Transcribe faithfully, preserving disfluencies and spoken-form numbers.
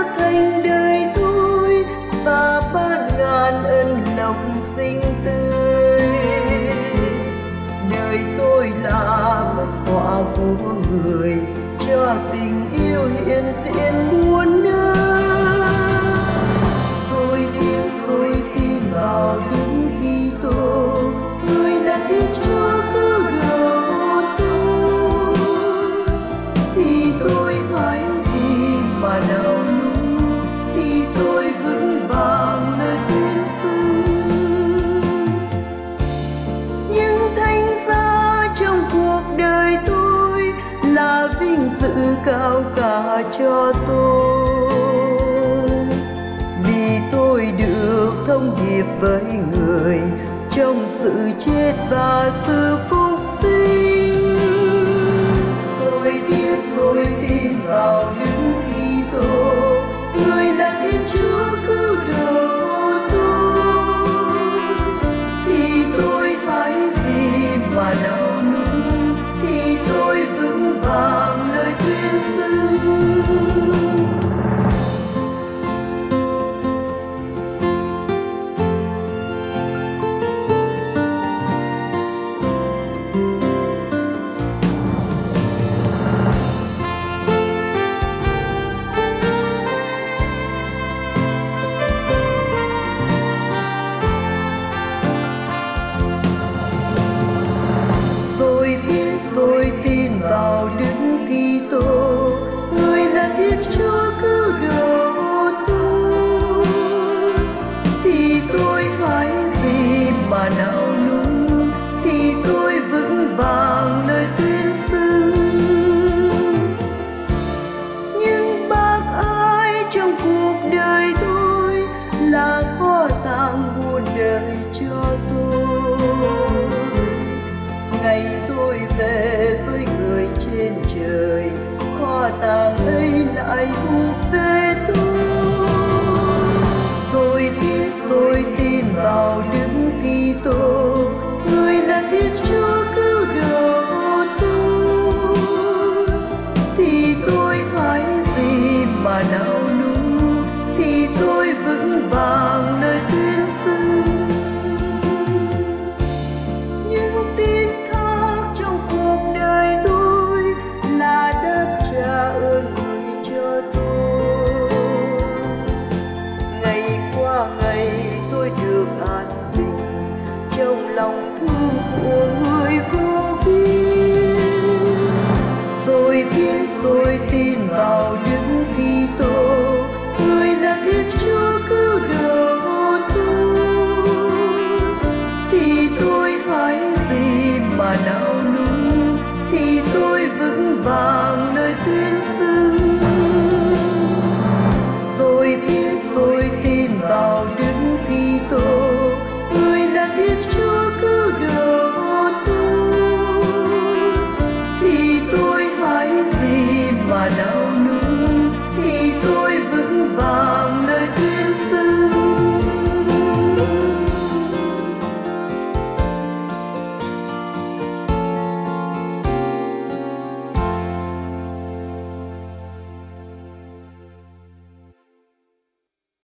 thành đời tôi và ban ngàn ân lộc sinh tươi. Đời tôi là bức họa của người cho tình yêu hiện diện muôn nơi. Tôi biết tôi tin vào Đức Kitô, người là Thiên Chúa cứu độ tôi. Thì tôi phải gì mà nào nung, thì tôi vững vàng nơi tuyên xưng. Nhưng thánh giá trong cuộc đời tôi là vinh dự cao cả cho tôi, vì tôi được thông điệp với người trong sự chết và sự phục sinh. Tôi biết tôi tin vào Đức Kitô, người là Thiên Chúa cứu độ tôi. Thì tôi phải gì mà nào nung, thì tôi vững vàng nơi tuyên xưng. Tôi biết tôi tin vào Đức Kitô, người là Thiên Chúa cứu